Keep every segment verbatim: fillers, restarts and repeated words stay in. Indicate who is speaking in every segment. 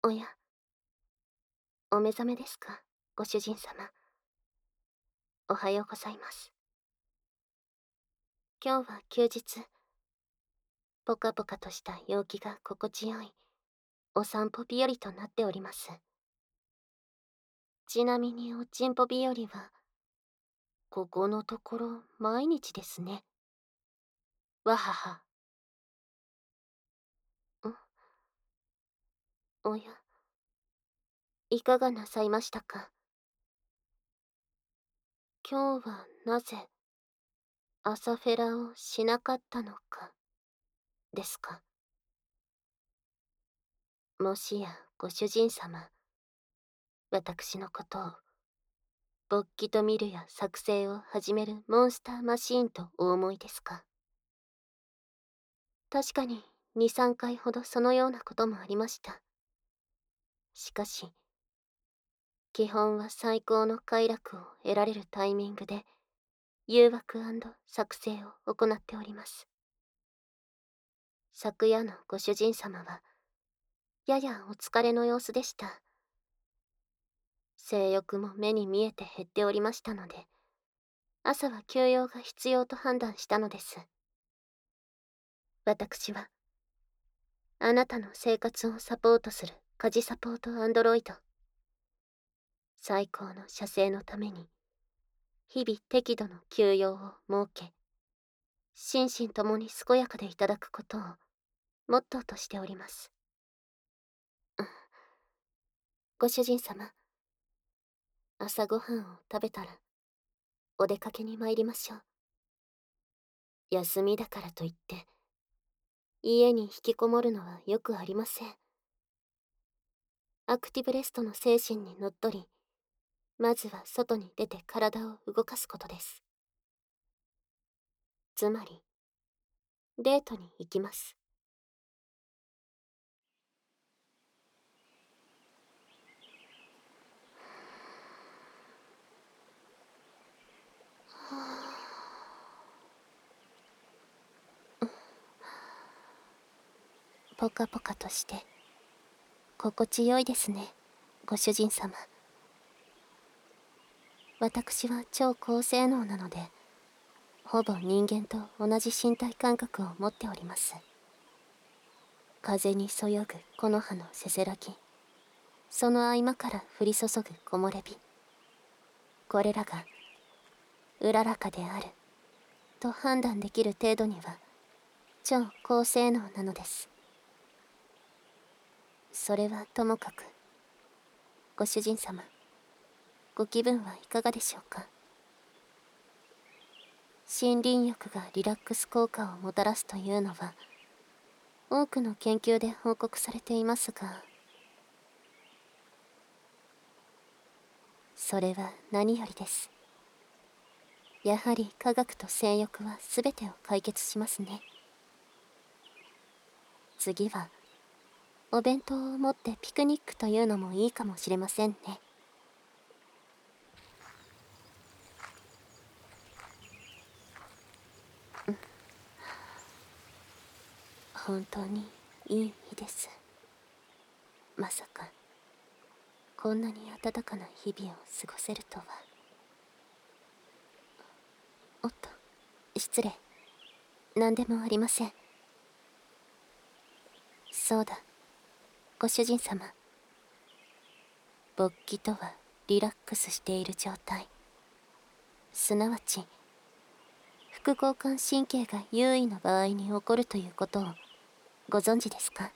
Speaker 1: おや、お目覚めですか、ご主人様。おはようございます。今日は休日、ポカポカとした陽気が心地よいお散歩日和となっております。ちなみにおちんぽ日和は、ここのところ毎日ですね。わはは。んおや、いかがなさいましたか。今日はなぜ朝フェラをしなかったのか、ですか。もしやご主人様、私のことを、勃起と見るや作成を始めるモンスターマシーンとお思いですか。確かにに、さんかいほどそのようなこともありました。しかし、基本は最高の快楽を得られるタイミングで、誘惑作成を行っております。昨夜のご主人様は、ややお疲れの様子でした。性欲も目に見えて減っておりましたので、朝は休養が必要と判断したのです。私は、あなたの生活をサポートする家事サポートアンドロイド。最高の射精のために、日々適度の休養を設け、心身ともに健やかでいただくことをモットーとしております。うん、ご主人様、朝ごはんを食べたら、お出かけに参りましょう。休みだからといって、家に引きこもるのはよくありません。アクティブレストの精神にのっとり、まずは外に出て体を動かすことです。つまり、デートに行きます。ポカポカとして、心地よいですね、ご主人様。私は超高性能なので、ほぼ人間と同じ身体感覚を持っております。風にそよぐ木の葉のせせらぎ、その合間から降り注ぐ木漏れ日。これらが、うららかである、と判断できる程度には、超高性能なのです。それはともかく、ご主人様、ご気分はいかがでしょうか。森林浴がリラックス効果をもたらすというのは、多くの研究で報告されていますが、それは何よりです。やはり科学と性欲は全てを解決しますね。次は、お弁当を持ってピクニックというのもいいかもしれませんね。本当にいい日です。まさか、こんなに暖かな日々を過ごせるとは。おっと、失礼。何でもありません。そうだ、ご主人様。勃起とはリラックスしている状態。すなわち、副交感神経が優位な場合に起こるということをご存知ですか。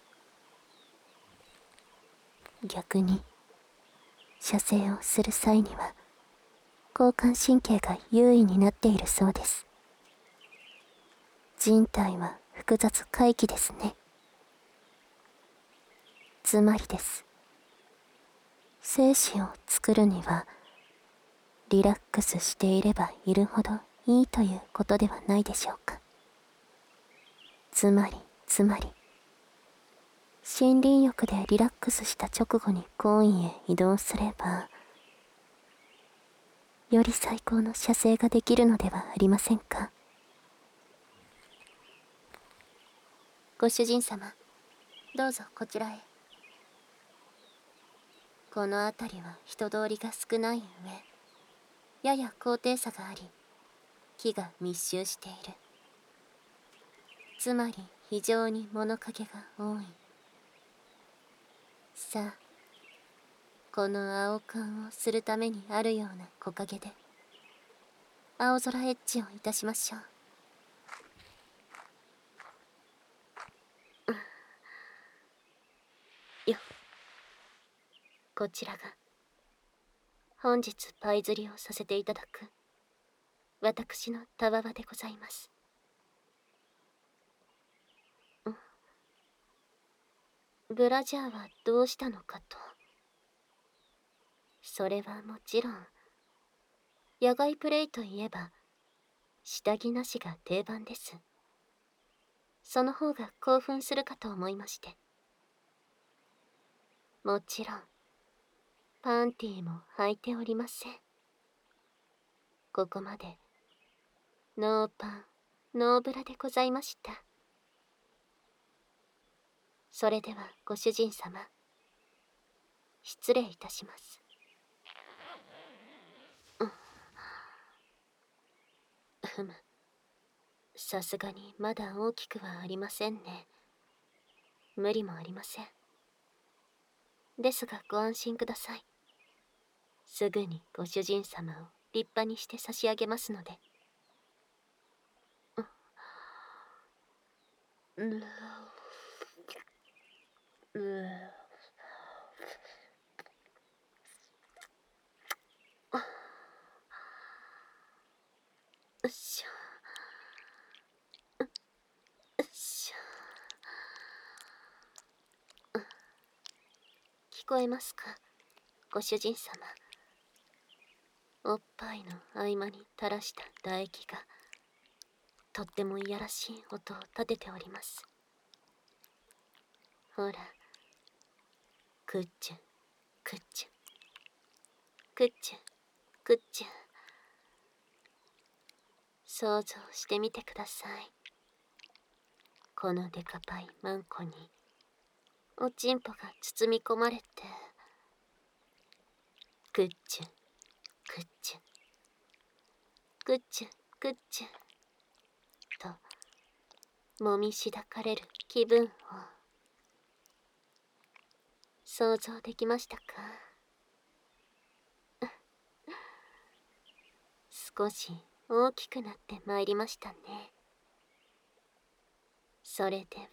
Speaker 1: 逆に、射精をする際には、交感神経が優位になっているそうです。人体は複雑回帰ですね。つまりです。精子を作るには、リラックスしていればいるほどいいということではないでしょうか。つまり、つまり、森林浴でリラックスした直後に行為へ移動すれば、より最高の射精ができるのではありませんか。ご主人様、どうぞこちらへ。 この辺りは人通りが少ない上、やや高低差があり、木が密集している。つまり非常に物陰が多い。さあ、この青缶をするためにあるような木陰で、青空エッジをいたしましょう。よ、こちらが本日パイ釣りをさせていただく私のたわわでございます。ブラジャーはどうしたのかと。それはもちろん、野外プレイといえば下着なしが定番です。その方が興奮するかと思いまして。もちろんパンティーも履いておりません。ここまでノーパンノーブラでございました。それではご主人様、失礼いたします。うん、ふむ、さすがにまだ大きくはありませんね。無理もありません。ですがご安心ください。すぐにご主人様を立派にして差し上げますので。うん、うん、よっしょ、よっしょ。聞こえますか、ご主人様。おっぱいの合間に垂らした唾液がとってもいやらしい音を立てております。ほら、クッチュクッチュクッチュクッチュ、想像してみてください。このデカパイマンコにおちんぽが包み込まれて、クッチュクッチュクッチュクッチュともみしだかれる気分を想像できましたか？少し大きくなってまいりましたね。それでは、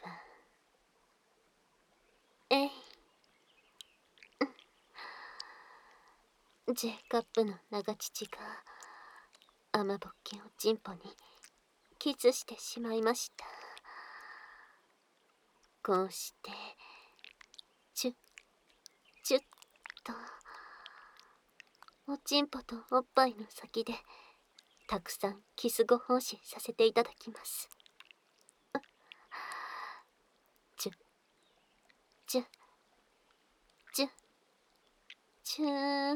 Speaker 1: えい、J カップの長乳が雨ぼっけおちんぽにキスしてしまいました。こうしてチュッチュッとおちんぽとおっぱいの先でたくさんキスご奉仕させていただきます。チュッチュッチュッチュー。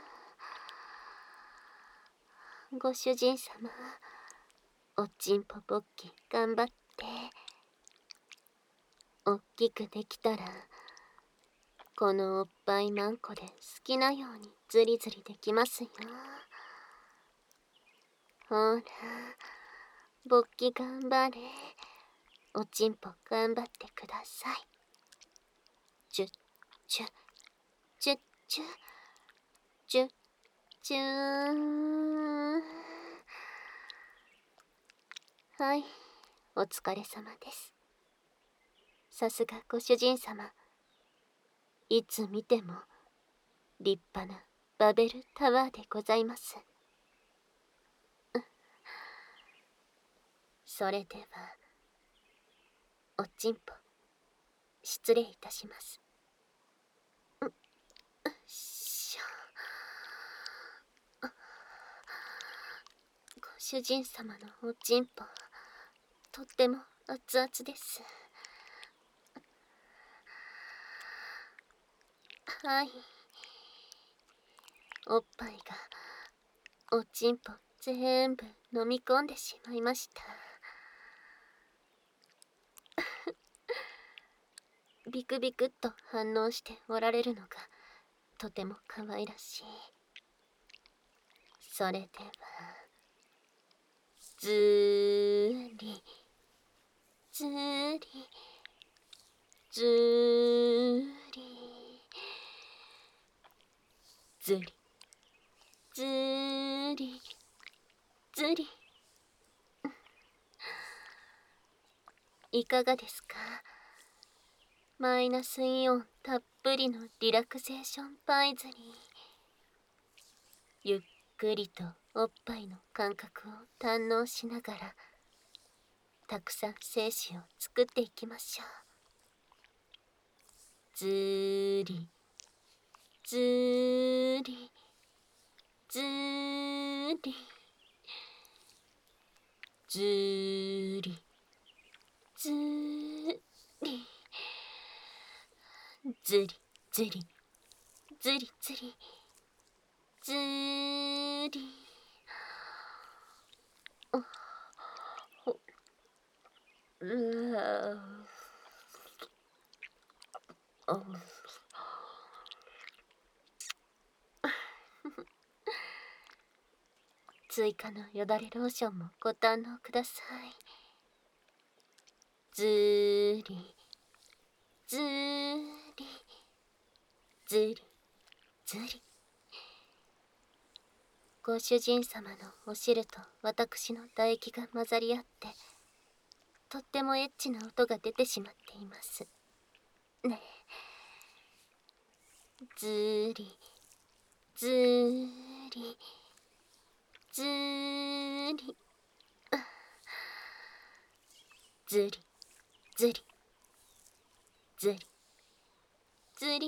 Speaker 1: ご主人様、おちんぽぼっき頑張って。おっきくできたらこのおっぱいマンコで好きなようにズリズリできますよ。ほら、ぼっき頑張れ。おちんぽ頑張ってください。チュッチュッチュッチュッチュッチュー。はい、お疲れ様です。さすがご主人様、いつ見ても立派なバベルタワーでございます。それではおちんぽ失礼いたします。うっしょ。ご主人様のおちんぽとっても熱々です。はい、おっぱいがおちんぽ全部飲み込んでしまいました。ビクビクっと反応しておられるのがとても可愛らしい。それではずーりずーりずーりずりずーりずりいかがですか？マイナスイオンたっぷりのリラクゼーションパイズリー。ゆっくりとおっぱいの感覚を堪能しながらたくさん精子を作っていきましょう。ずーりずーりずーりずーりずーりずりずりずりずりずーり。あほうわあ追加のよだれローションもご堪能ください。ずーりずーりずりずり。ご主人様のお汁と私の唾液が混ざり合ってとってもエッチな音が出てしまっていますね。ずーりずーりずーりずりずりずりずり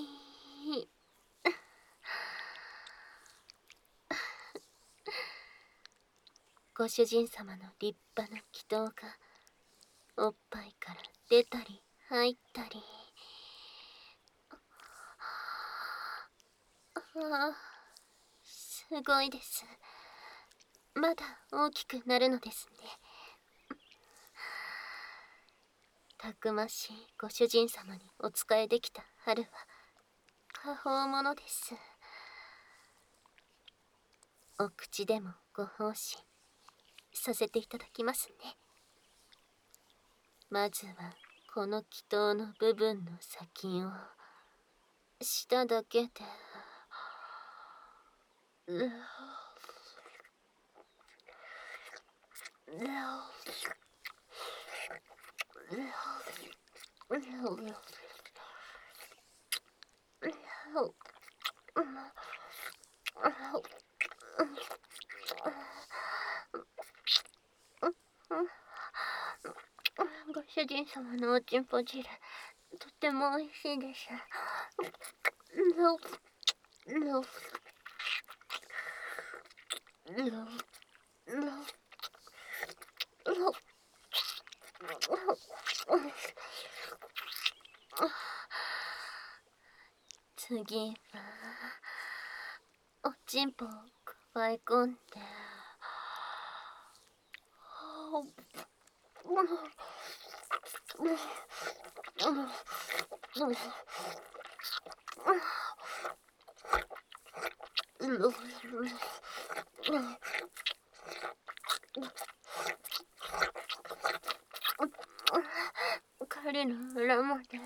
Speaker 1: ご主人様の立派な気筒がおっぱいから出たり入ったり。ああ、すごいです。まだ大きくなるのですね。たくましいご主人様にお仕えできた春は果報ものです。お口でもご奉仕させていただきますね。まずはこの気筒の部分の先を下だけでううご主人様のおちんぽ汁とっても美味しいです。次はおちんぽをくわえ込んで彼の裏まで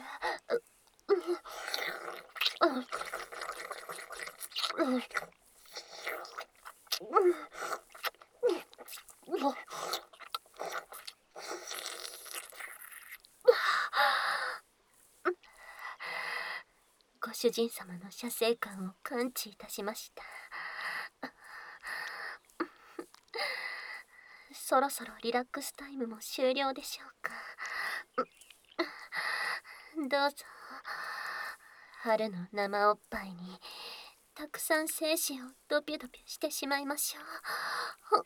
Speaker 1: ご主人様の射精感を感知いたしました。そろそろリラックスタイムも終了でしょうか。どうぞ春の生おっぱいにたくさん精子をドピュドピュしてしまいましょう。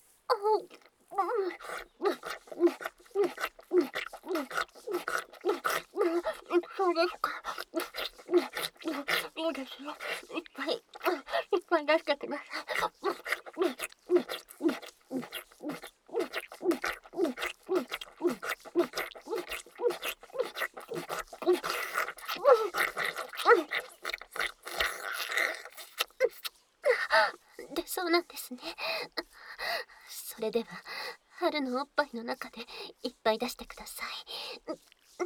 Speaker 1: そうですか。いいですよ。いっぱいいっぱい出してください。 なんですね。それでは春のおっぱいの中でいっぱい出してください。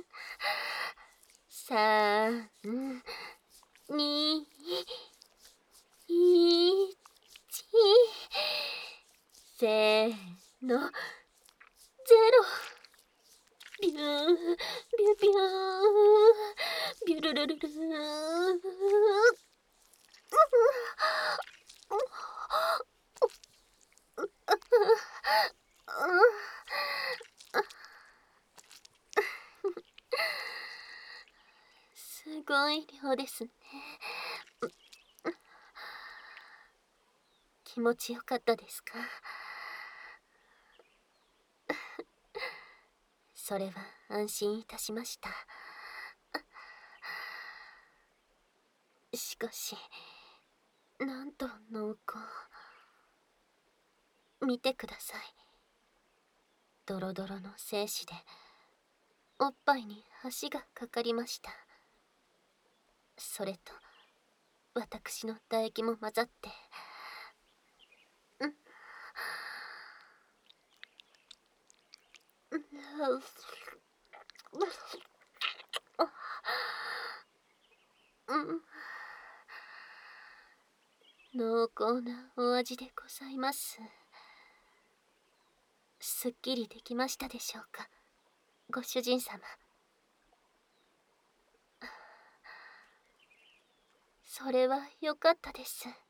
Speaker 1: さん、に、いち、せーの、ゼロ。ビュー、ビュービュー、ビュルルルルー。すごい量ですね。気持ちよかったですか？それは安心いたしました。しかし、なんと濃厚。見てください。ドロドロの精子でおっぱいに橋がかかりました。それと私の唾液も混ざって、うんうん濃厚なお味でございます。すっきりできましたでしょうか、ご主人様。それはよかったです。